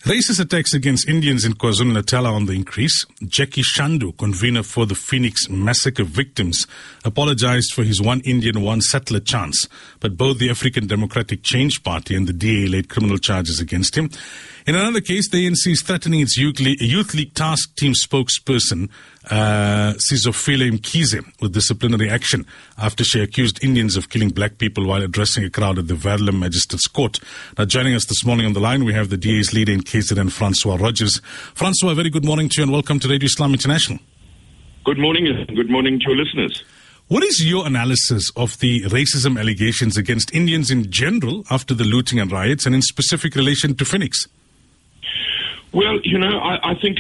Racist attacks against Indians in KwaZulu-Natal are on the increase. Jackie Shandu, convener for the Phoenix massacre victims, apologized for his one Indian, one settler chants. But both the African Democratic Change Party and the DA laid criminal charges against him. In another case, the ANC is threatening its Youth League Task Team spokesperson, Sizofile Mkhize, with disciplinary action after she accused Indians of killing black people while addressing a crowd at the Verulam Magistrates Court. Now, joining us this morning on the line, we have the DA's leader in KZN, Francois Rogers. Francois, very good morning to you and welcome to Radio Islam International. Good morning and good morning to your listeners. What is your analysis of the racism allegations against Indians in general after the looting and riots, and in specific relation to Phoenix? Well, I think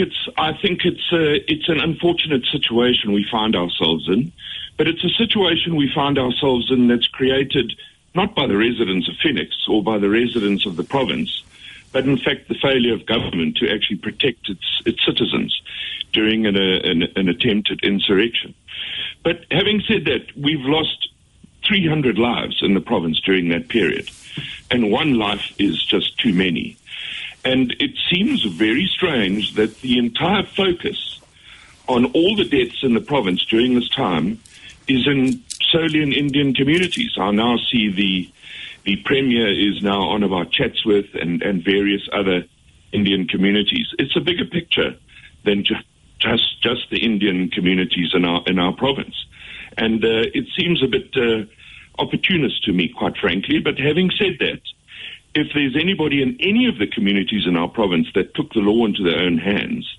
it's an unfortunate situation we find ourselves in, but it's a situation we find ourselves in that's created not by the residents of Phoenix or by the residents of the province, but in fact the failure of government to actually protect its citizens during an attempted insurrection. But having said that, we've lost 300 lives in the province during that period, and one life is just too many. And it seems very strange that the entire focus on all the deaths in the province during this time is solely in Indian communities. I now see the Premier is now on about Chatsworth and various other Indian communities. It's a bigger picture than just the Indian communities in our province. And it seems a bit opportunist to me, quite frankly. But having said that, if there's anybody in any of the communities in our province that took the law into their own hands,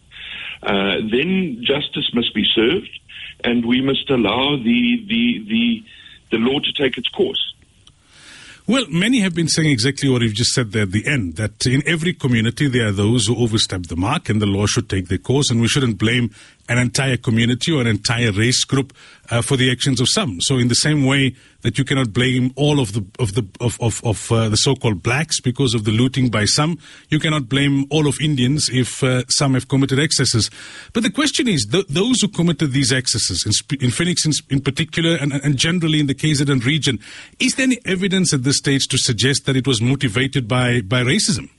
then justice must be served, and we must allow the law to take its course. Well, many have been saying exactly what you've just said there at the end, that in every community there are those who overstep the mark and the law should take their course, and we shouldn't blame an entire community or an entire race group for the actions of some. So in the same way that you cannot blame all of the so-called blacks because of the looting by some, you cannot blame all of Indians if some have committed excesses. But the question is, those who committed these excesses, in Phoenix in particular and generally in the KZN region, is there any evidence at this stage to suggest that it was motivated by racism?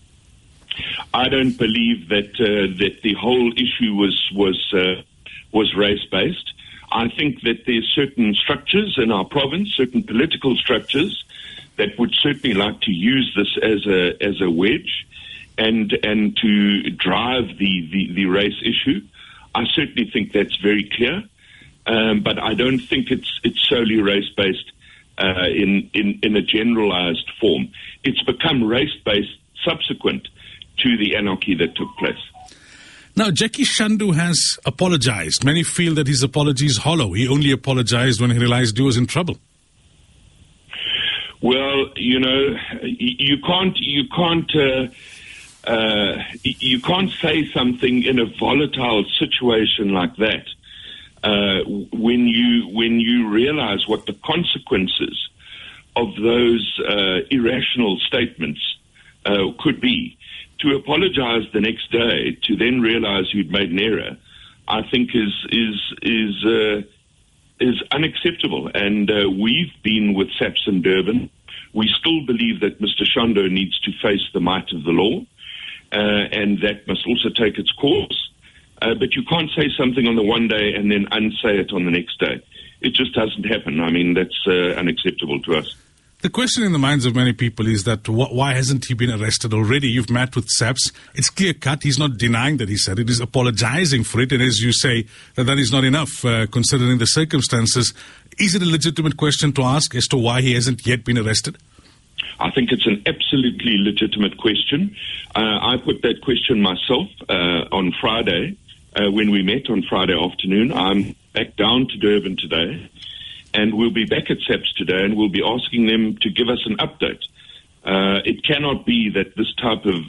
I don't believe that the whole issue was race-based. I think that there's certain structures in our province, certain political structures, that would certainly like to use this as a wedge and to drive the race issue. I certainly think that's very clear, but I don't think it's solely race-based in a generalized form. It's become race-based subsequent to the anarchy that took place. Now, Jackie Shandu has apologized. Many feel that his apology is hollow. He only apologized when he realized he was in trouble. Well, you can't say something in a volatile situation like that when you realize what the consequences of those irrational statements could be. To apologize the next day, to then realize you'd made an error, I think is unacceptable. And we've been with SAPS in Durban. We still believe that Mr. Shandu needs to face the might of the law, and that must also take its course. But you can't say something on the one day and then unsay it on the next day. It just doesn't happen. I mean, that's unacceptable to us. The question in the minds of many people is that why hasn't he been arrested already? You've met with SAPS. It's clear-cut. He's not denying that he said it. He's apologizing for it. And as you say, that is not enough considering the circumstances. Is it a legitimate question to ask as to why he hasn't yet been arrested? I think it's an absolutely legitimate question. I put that question myself on Friday when we met on Friday afternoon. I'm back down to Durban today. And we'll be back at SAPS today, and we'll be asking them to give us an update. It cannot be that this type of,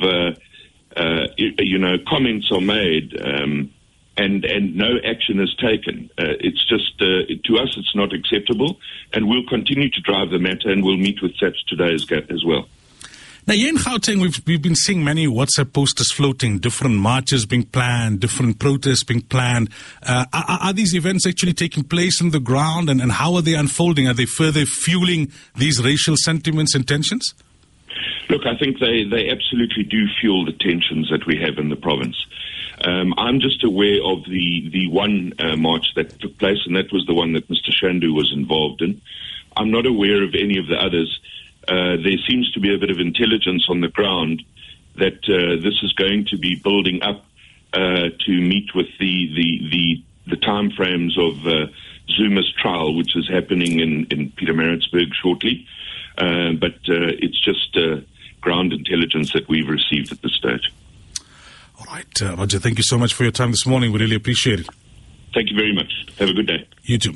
comments are made and no action is taken. It's just, to us, it's not acceptable, and we'll continue to drive the matter, and we'll meet with SAPS today as well. Now, here in Gauteng, we've been seeing many WhatsApp posters floating, different marches being planned, different protests being planned. Are these events actually taking place on the ground, and how are they unfolding? Are they further fueling these racial sentiments and tensions? Look, I think they absolutely do fuel the tensions that we have in the province. I'm just aware of the one march that took place, and that was the one that Mr. Shandu was involved in. I'm not aware of any of the others. There seems to be a bit of intelligence on the ground that this is going to be building up to meet with the timeframes of Zuma's trial, which is happening in Pietermaritzburg shortly. But it's just ground intelligence that we've received at this stage. All right, Roger, thank you so much for your time this morning. We really appreciate it. Thank you very much. Have a good day. You too.